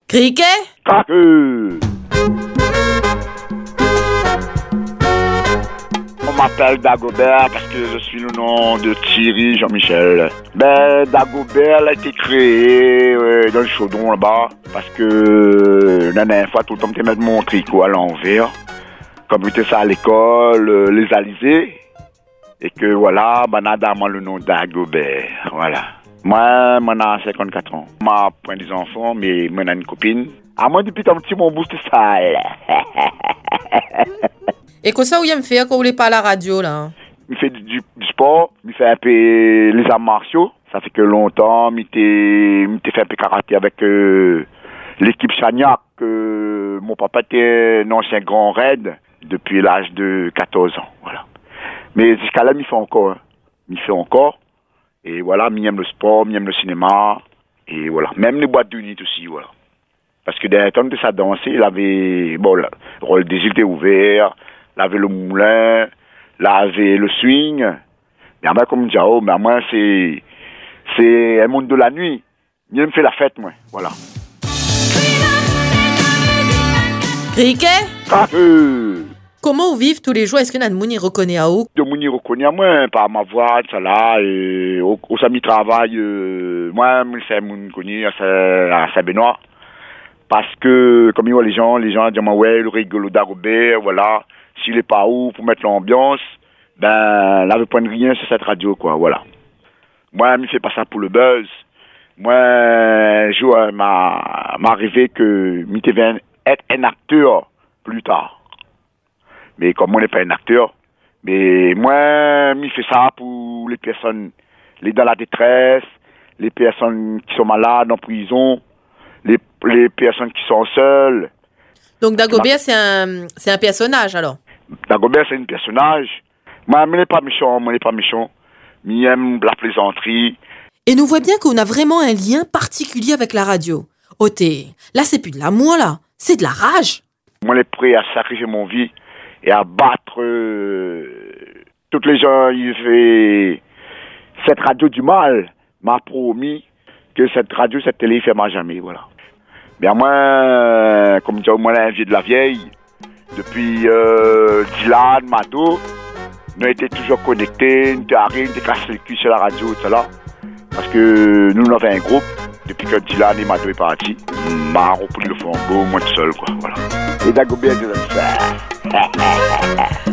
Criquet? On m'appelle Dagobert parce que je suis le nom de Thierry Jean-Michel. Dagobert a été créé dans le chaudron là-bas parce que la dernière fois, tout le temps, je mettre mon tricot à l'envers. Comme j'étais ça à l'école, les alizés. Et que voilà, banadament le nom Dagobert. Voilà. Moi, j'ai 54 ans. Moi, point des enfants, mais moi, j'ai une copine. À moi, depuis un petit mon boost sale. Et quoi ça, où il me fait quand vous voulez pas à la radio, là? Il fait du sport, il fait un peu les arts martiaux. Ça fait que longtemps, il fait un peu karaté avec l'équipe Chagnac. Mon papa était un ancien grand raid depuis l'âge de 14 ans. Voilà. Mais jusqu'à là, il fait encore. Hein. Il fait encore. Et voilà, il aime le sport, il aime le cinéma. Et voilà, même les boîtes de nuit aussi, voilà. Parce que dans le temps de sa danse, il avait, bon, le rôle des îles était ouvert, il avait le moulin, il avait le swing. Mais moi, comme Jao, mais moi, c'est un monde de la nuit. Il me fait la fête, moi, voilà. Criquet? Comment vous vivez tous les jours? Est-ce que Mouni reconnaît à vous? De Mouni reconnaît à moi, par ma voix, ça là, et au sami travail, moi, je sais Mouni connu à Saint-Benoît. Parce que, comme ils voient les gens disent, ouais, le rigolo Dagobert, voilà. S'il est pas où pour mettre l'ambiance, ben, là, veut pas de rien sur cette radio, quoi, voilà. Moi, je ne fais pas ça pour le buzz. Moi, un jour, m'a arrivé que je devais être un acteur plus tard. Mais comme moi, je n'est pas un acteur, mais moi, je fais ça pour les personnes dans la détresse, les personnes qui sont malades en prison, les personnes qui sont seules. Donc Dagobert, c'est un personnage, alors? Dagobert, c'est un personnage. Moi, je n'ai pas méchant, Mais j'aime la plaisanterie. Et nous voit bien qu'on a vraiment un lien particulier avec la radio. Là, c'est plus de l'amour, là. C'est de la rage. Moi, je suis prêt à sacrifier mon vie et à battre toutes les gens. Il fait cette radio du mal m'a promis que cette radio, cette télé, ne fait jamais, voilà. Bien moi, comme je dis, moi, un vieux de la vieille, depuis Dylan, Mado, nous étions toujours connectés, nous étions cassés les culs sur la radio, etc. Parce que nous avons un groupe, depuis que Dylan et Mado est parti, m'a repris le flambeau, moi tout seul, quoi, voilà. Et Dagobert, je ça.